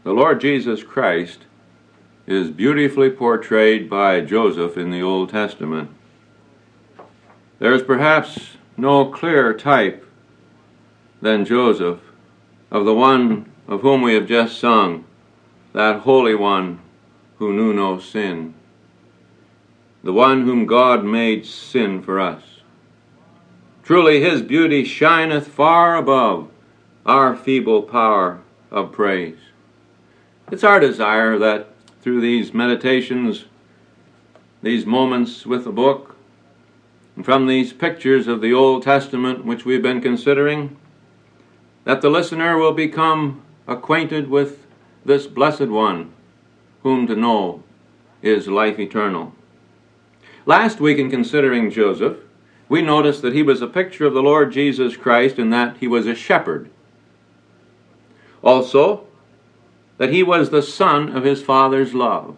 The Lord Jesus Christ is beautifully portrayed by Joseph in the Old Testament. There is perhaps no clearer type than Joseph of the one of whom we have just sung, that Holy One who knew no sin, the one whom God made sin for us. Truly his beauty shineth far above our feeble power of praise. It's our desire that through these meditations, these moments with the book, and from these pictures of the Old Testament which we've been considering, that the listener will become acquainted with this blessed one, whom to know is life eternal. Last week, in considering Joseph, we noticed that he was a picture of the Lord Jesus Christ in that he was a shepherd. Also, that he was the son of his father's love.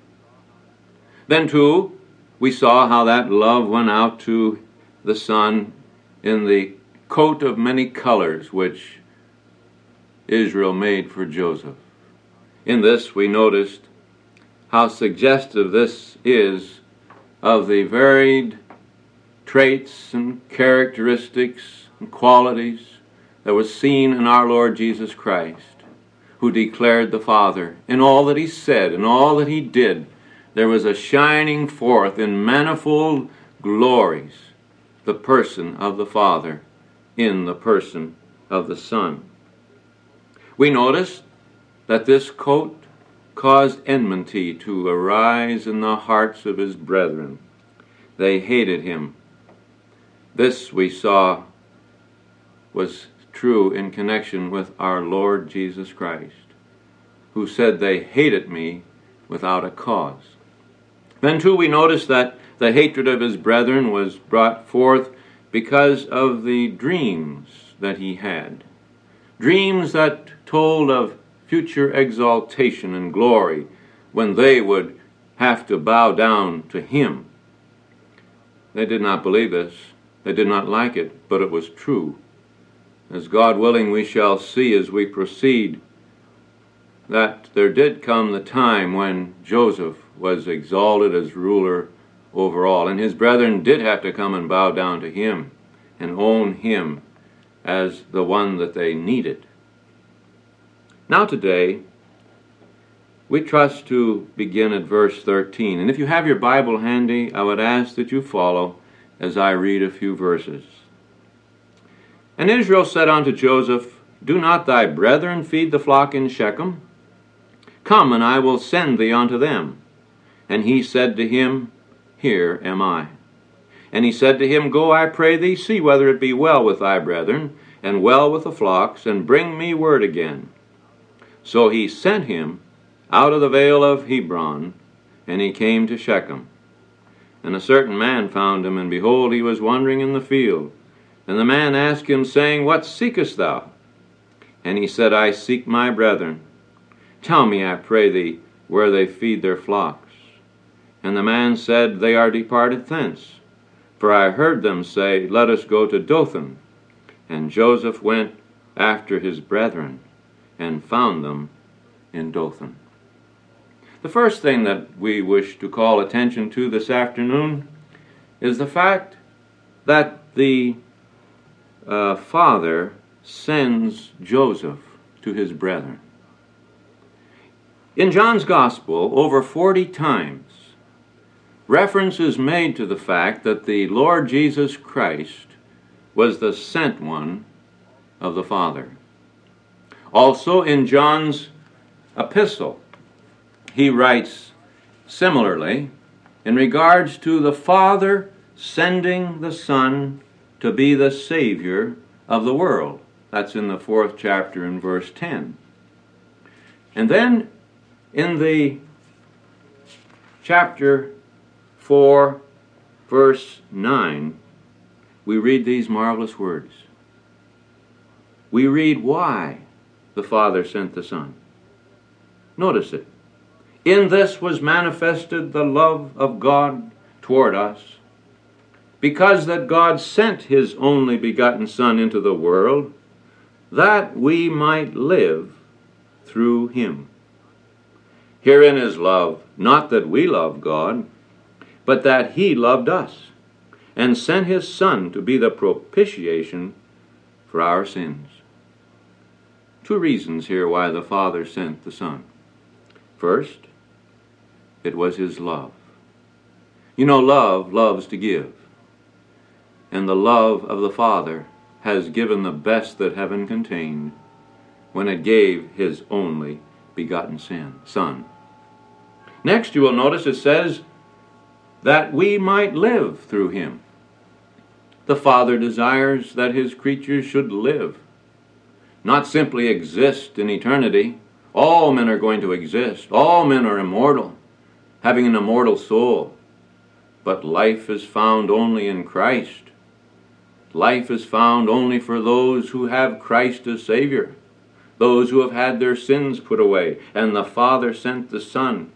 Then, too, we saw how that love went out to the son in the coat of many colors which Israel made for Joseph. In this, we noticed how suggestive this is of the varied traits and characteristics and qualities that was seen in our Lord Jesus Christ, who declared the Father. In all that he said, in all that he did, there was a shining forth in manifold glories the person of the Father in the person of the Son. We noticed that this coat caused enmity to arise in the hearts of his brethren. They hated him. This, we saw, was true in connection with our Lord Jesus Christ, who said, "They hated me without a cause." Then, too, we noticed that the hatred of his brethren was brought forth because of the dreams that he had. Dreams that told of future exaltation and glory when they would have to bow down to him. They did not believe this. They did not like it, but it was true. As God willing, we shall see as we proceed that there did come the time when Joseph was exalted as ruler over all, and his brethren did have to come and bow down to him and own him as the one that they needed. Now today, we trust to begin at verse 13. And if you have your Bible handy, I would ask that you follow as I read a few verses. And Israel said unto Joseph, Do not thy brethren feed the flock in Shechem? Come, and I will send thee unto them. And he said to him, Here am I. And he said to him, Go, I pray thee, see whether it be well with thy brethren, and well with the flocks, and bring me word again. So he sent him out of the vale of Hebron, and he came to Shechem. And a certain man found him, and behold, he was wandering in the field. And the man asked him, saying, What seekest thou? And he said, I seek my brethren. Tell me, I pray thee, where they feed their flocks. And the man said, They are departed thence. For I heard them say, Let us go to Dothan. And Joseph went after his brethren, and found them in Dothan. The first thing that we wish to call attention to this afternoon is the fact that the father sends Joseph to his brethren. In John's Gospel, over 40 times, reference is made to the fact that the Lord Jesus Christ was the sent one of the Father. Also, in John's epistle, he writes similarly in regards to the Father sending the Son to be the Savior of the world. That's in the 4th chapter in verse 10. And then in the chapter 4, verse 9, we read these marvelous words. We read why the Father sent the Son. Notice it. In this was manifested the love of God toward us, because that God sent his only begotten Son into the world, that we might live through him. Herein is love, not that we love God, but that he loved us, and sent his Son to be the propitiation for our sins. Two reasons here why the Father sent the Son. First, it was his love. You know, love loves to give. And the love of the Father has given the best that heaven contained when it gave his only begotten Son. Next, you will notice it says that we might live through him. The Father desires that his creatures should live, not simply exist in eternity. All men are going to exist. All men are immortal, having an immortal soul. But life is found only in Christ. Life is found only for those who have Christ as Savior, those who have had their sins put away. And the Father sent the Son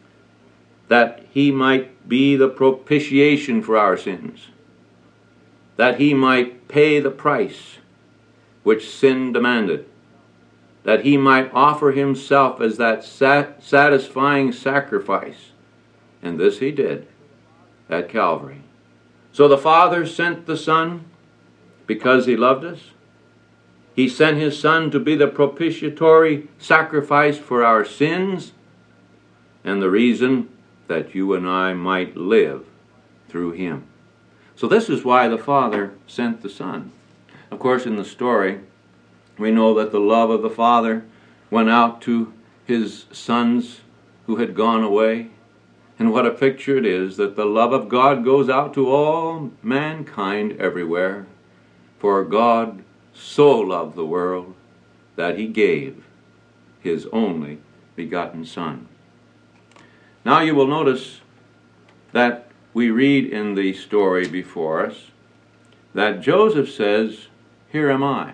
that he might be the propitiation for our sins, that he might pay the price which sin demanded, that he might offer himself as that satisfying sacrifice. And this he did at Calvary. So the Father sent the Son because he loved us. He sent his Son to be the propitiatory sacrifice for our sins, and the reason that you and I might live through him. So this is why the Father sent the Son. Of course, in the story, we know that the love of the Father went out to his sons who had gone away. And what a picture it is that the love of God goes out to all mankind everywhere. For God so loved the world that he gave his only begotten Son. Now you will notice that we read in the story before us that Joseph says, "Here am I."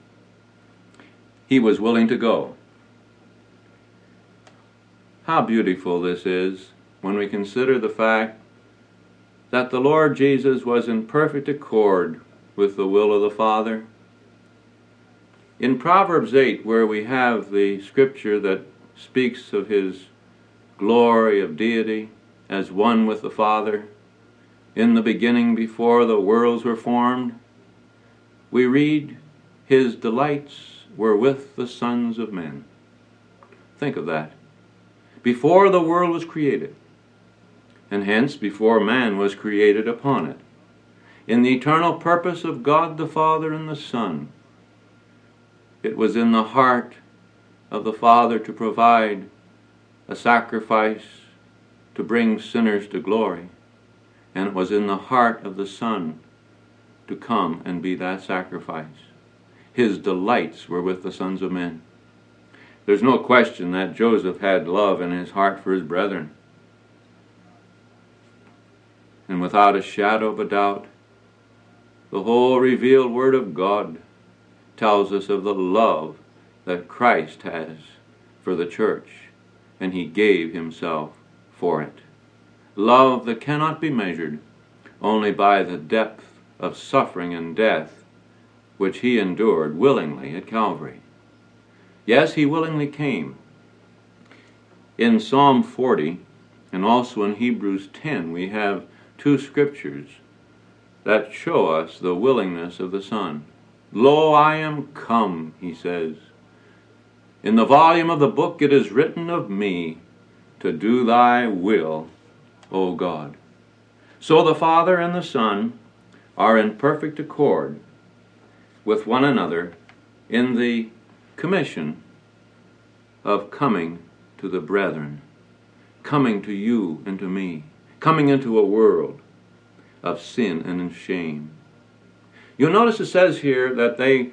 He was willing to go. How beautiful this is when we consider the fact that the Lord Jesus was in perfect accord with the will of the Father. In Proverbs 8, where we have the scripture that speaks of his glory of deity as one with the Father, in the beginning before the worlds were formed, we read, his delights were with the sons of men. Think of that. Before the world was created, and hence before man was created upon it, in the eternal purpose of God the Father and the Son, it was in the heart of the Father to provide a sacrifice to bring sinners to glory, and it was in the heart of the Son to come and be that sacrifice. His delights were with the sons of men. There's no question that Joseph had love in his heart for his brethren. And without a shadow of a doubt, the whole revealed Word of God tells us of the love that Christ has for the church, and he gave himself for it. Love that cannot be measured only by the depth of suffering and death which he endured willingly at Calvary. Yes, he willingly came. In Psalm 40 and also in Hebrews 10, we have two scriptures that show us the willingness of the Son. Lo, I am come, he says. In the volume of the book it is written of me, to do thy will, O God. So the Father and the Son are in perfect accord with one another in the commission of coming to the brethren, coming to you and to me, coming into a world of sin and shame. You'll notice it says here that they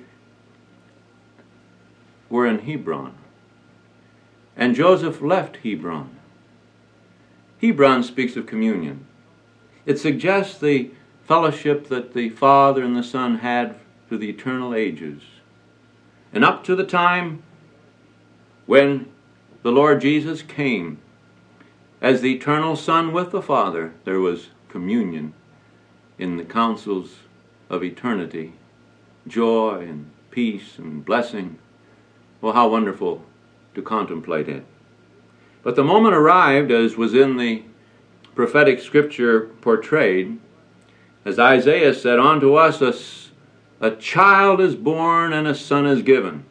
were in Hebron, and Joseph left Hebron. Hebron speaks of communion. It suggests the fellowship that the Father and the Son had through the eternal ages. And up to the time when the Lord Jesus came as the eternal Son with the Father, there was communion in the councils of eternity, joy and peace and blessing. Well, how wonderful to contemplate it. But the moment arrived, as was in the prophetic scripture portrayed, as Isaiah said, "Unto us a child is born and a son is given."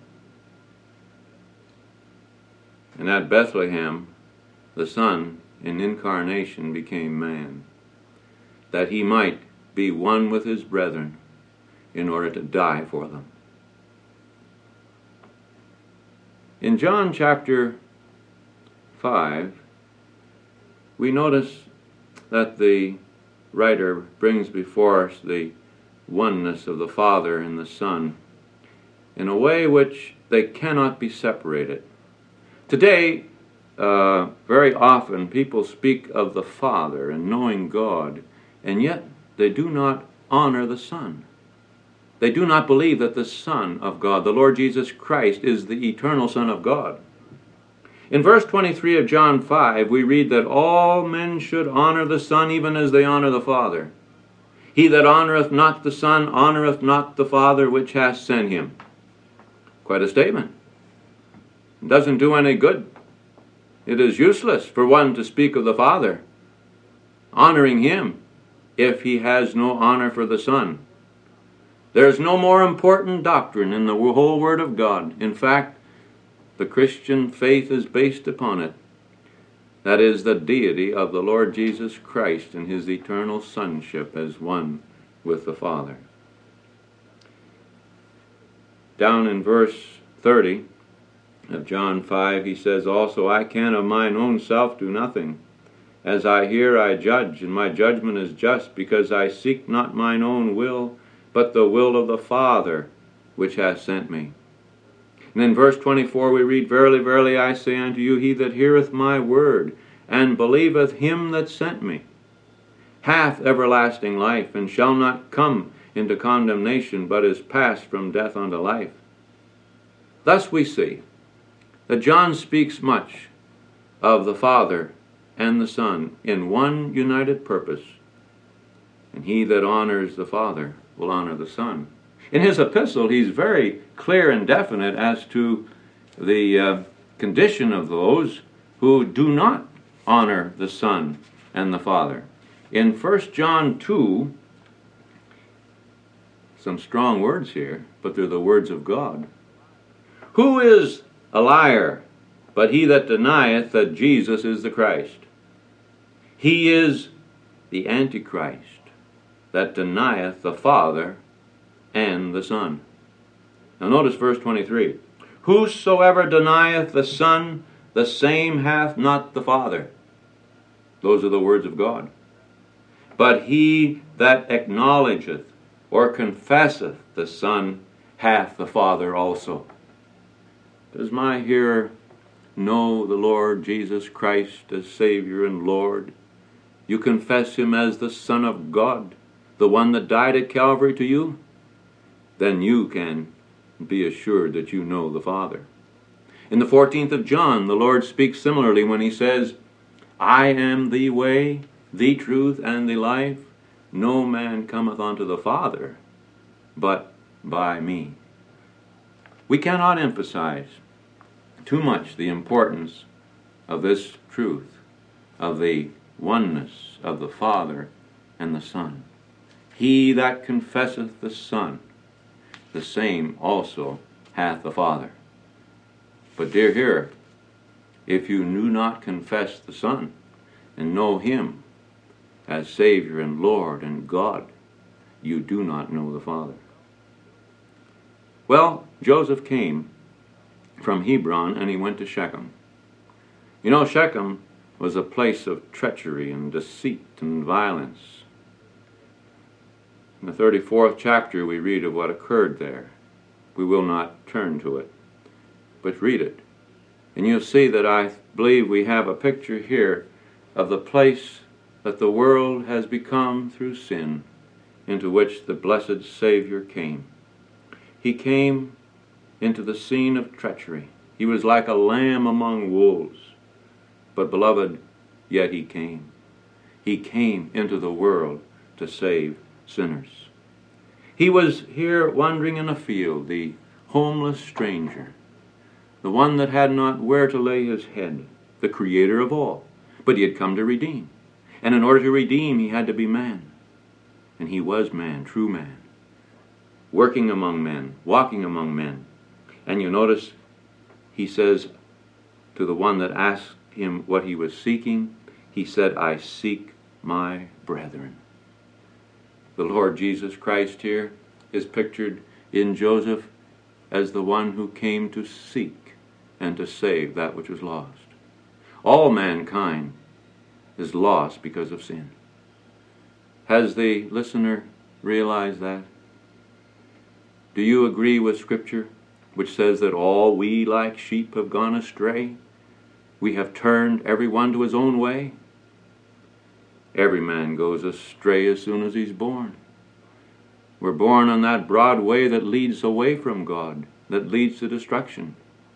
And at Bethlehem, the Son in incarnation became man, that he might be one with his brethren in order to die for them. In John chapter 5, we notice that the writer brings before us the oneness of the Father and the Son in a way which they cannot be separated. Today, very often people speak of the Father and knowing God, and yet they do not honor the Son. They do not believe that the Son of God, the Lord Jesus Christ, is the eternal Son of God. In verse 23 of John 5, we read that all men should honor the Son even as they honor the Father. He that honoreth not the Son honoreth not the Father which hath sent him. Quite a statement. It doesn't do any good. It is useless for one to speak of the Father, honoring him, if he has no honor for the Son. There is no more important doctrine in the whole Word of God. In fact, the Christian faith is based upon it. That is the deity of the Lord Jesus Christ and his eternal sonship as one with the Father. Down in verse 30 of John 5, he says, "Also I can of mine own self do nothing. As I hear, I judge, and my judgment is just, because I seek not mine own will, but the will of the Father which hath sent me." And in verse 24 we read, "Verily, verily, I say unto you, he that heareth my word, and believeth him that sent me, hath everlasting life, and shall not come into condemnation, but is passed from death unto life." Thus we see that John speaks much of the Father and the Son in one united purpose, and he that honors the Father will honor the Son. In his epistle, he's very clear and definite as to the condition of those who do not honor the Son and the Father. In 1 John 2, some strong words here, but they're the words of God. "Who is a liar, but he that denieth that Jesus is the Christ? He is the Antichrist, that denieth the Father and the Son." Now notice verse 23. "Whosoever denieth the Son, the same hath not the Father." Those are the words of God. "But he that acknowledgeth or confesseth the Son hath the Father also." Does my hearer know the Lord Jesus Christ as Savior and Lord? You confess him as the Son of God, the one that died at Calvary to you? Then you can be assured that you know the Father. In the 14th of John, the Lord speaks similarly when he says, "I am the way, the truth, and the life. No man cometh unto the Father but by me." We cannot emphasize too much the importance of this truth, of the oneness of the Father and the Son. "He that confesseth the Son, the same also hath the Father." But dear hearer, if you do not confess the Son and know him as Savior and Lord and God, you do not know the Father. Well, Joseph came from Hebron and he went to Shechem. You know, Shechem was a place of treachery and deceit and violence. In the 34th chapter we read of what occurred there. We will not turn to it, but read it. And you'll see that I believe we have a picture here of the place that the world has become through sin, into which the blessed Savior came. He came into the scene of treachery. He was like a lamb among wolves. But beloved, yet he came. He came into the world to save sinners. He was here wandering in a field, the homeless stranger, the one that had not where to lay his head. the creator of all. But he had come to redeem. And in order to redeem, he had to be man. And he was man, true man, working among men, walking among men. And you notice he says to the one that asked him what he was seeking, he said, I seek my brethren. The Lord Jesus Christ here is pictured in Joseph as the one who came to seek and to save that which was lost. All mankind is lost because of sin. Has the listener realized that? Do you agree with Scripture, which says that all we like sheep have gone astray? We have turned every one to his own way. Every man goes astray as soon as he's born. We're born on that broad way that leads away from God, that leads to destruction.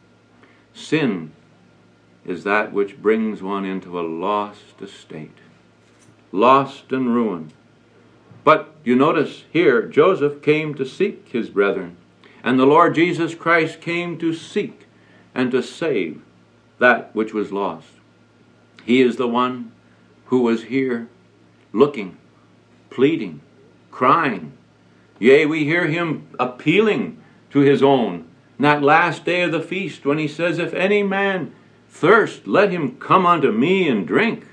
Sin is that which brings one into a lost estate, lost and ruined. But you notice here, Joseph came to seek his brethren, and the Lord Jesus Christ came to seek and to save that which was lost. He is the one who was here looking, pleading, crying. Yea, we hear him appealing to his own in that last day of the feast when he says, if any man thirst, let him come unto me and drink.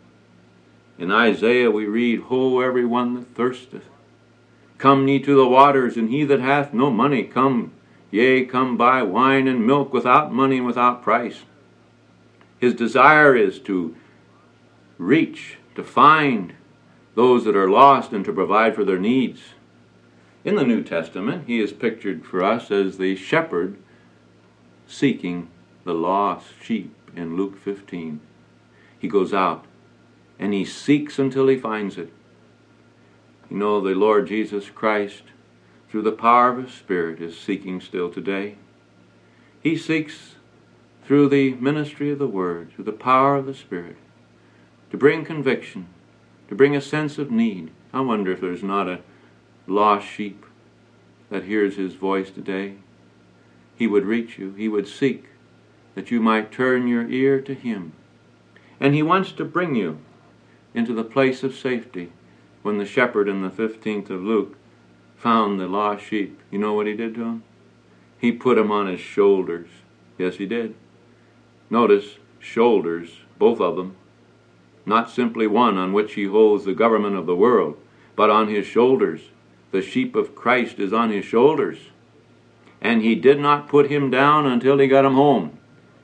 In Isaiah we read, Ho, every one that thirsteth, come ye to the waters, and he that hath no money, come, yea, come buy wine and milk without money and without price. His desire is to reach, to find those that are lost and to provide for their needs. In the New Testament, he is pictured for us as the shepherd seeking the lost sheep in Luke 15. He goes out and he seeks until he finds it. You know, the Lord Jesus Christ, through the power of his Spirit, is seeking still today. He seeks through the ministry of the Word, through the power of the Spirit, to bring conviction, to bring a sense of need. I wonder if there's not a lost sheep that hears his voice today. He would reach you. He would seek that you might turn your ear to him. And he wants to bring you into the place of safety. When the shepherd in the 15th of Luke found the lost sheep, you know what he did to him? He put him on his shoulders. Yes, he did. Notice, shoulders, both of them. Not simply one on which he holds the government of the world, but on his shoulders. The sheep of Christ is on his shoulders. And he did not put him down until he got him home.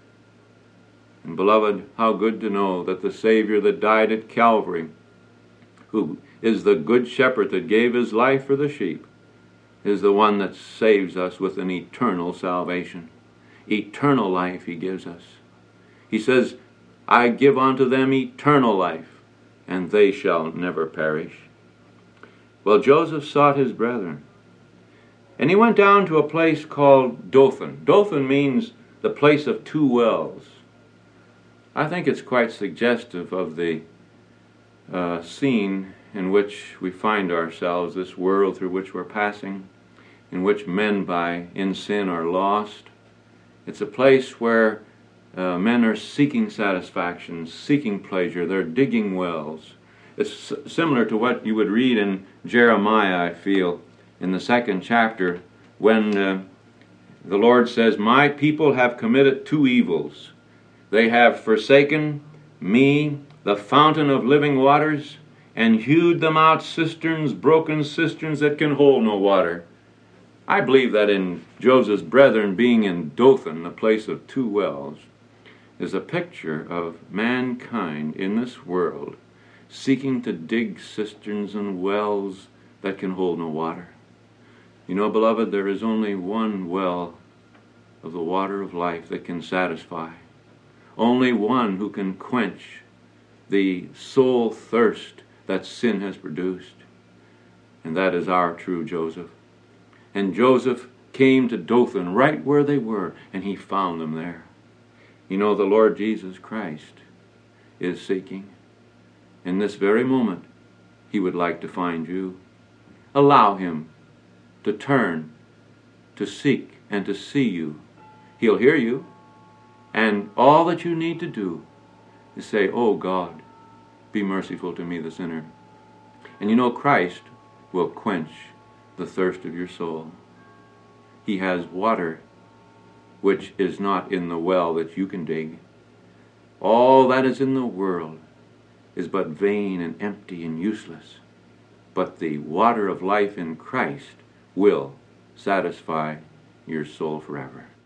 And beloved, how good to know that the Savior that died at Calvary, who is the good shepherd that gave his life for the sheep, is the one that saves us with an eternal salvation. Eternal life he gives us. He says, I give unto them eternal life, and they shall never perish. Well, Joseph sought his brethren, and he went down to a place called Dothan. Dothan means the place of two wells. I think it's quite suggestive of the scene in which we find ourselves, this world through which we're passing, in which men in sin are lost. It's a place where men are seeking satisfaction, seeking pleasure. They're digging wells. It's similar to what you would read in Jeremiah, I feel, in the 2nd chapter, when the Lord says, my people have committed two evils. They have forsaken me, the fountain of living waters, and hewed them out cisterns, broken cisterns that can hold no water. I believe that in Joseph's brethren being in Dothan, the place of two wells, is a picture of mankind in this world seeking to dig cisterns and wells that can hold no water. You know, beloved, there is only one well of the water of life that can satisfy. Only one who can quench the soul thirst that sin has produced. And that is our true Joseph. And Joseph came to Dothan right where they were, and he found them there. You know, the Lord Jesus Christ is seeking. In this very moment, he would like to find you. Allow him to turn, to seek, and to see you. He'll hear you. And all that you need to do to say, "Oh God, be merciful to me, the sinner." And you know, Christ will quench the thirst of your soul. He has water which is not in the well that you can dig. All that is in the world is but vain and empty and useless. But the water of life in Christ will satisfy your soul forever.